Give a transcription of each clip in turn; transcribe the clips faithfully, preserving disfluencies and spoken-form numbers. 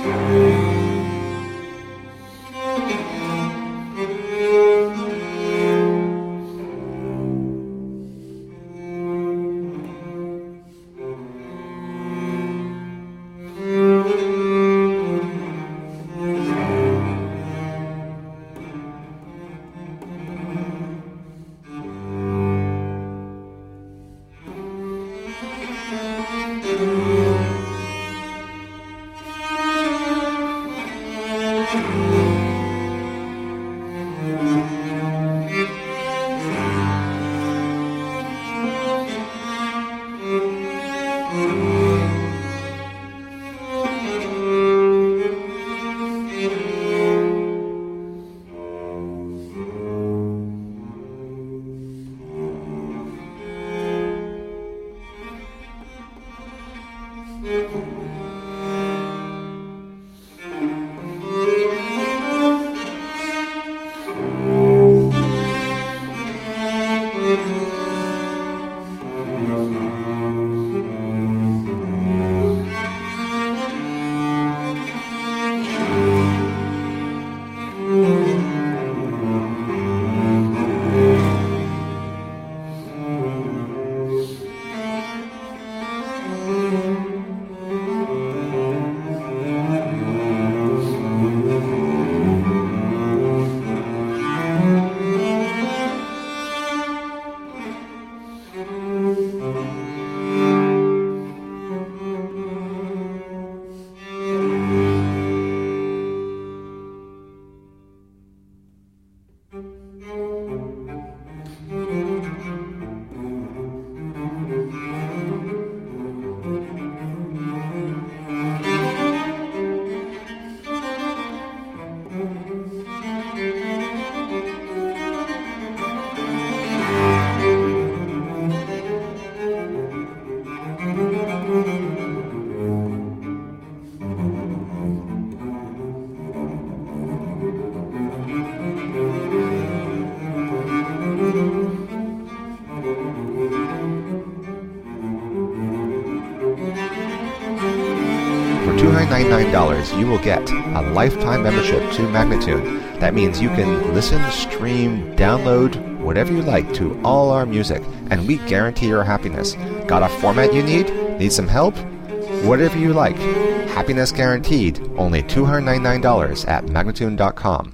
two hundred ninety-nine dollars, you will get a lifetime membership to Magnatune. That means you can listen, stream, download, whatever you like to all our music, and we guarantee your happiness. Got a format you need? Need some help? Whatever you like. Happiness guaranteed. Only two hundred ninety-nine dollars at Magnatune dot com.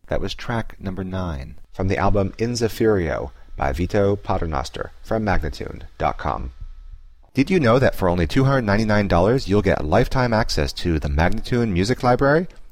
That was track number nine from the album In Zephyrio by Vito Paternoster from Magnatune dot com. Did you know that for only two hundred ninety-nine dollars you'll get lifetime access to the Magnatune Music Library?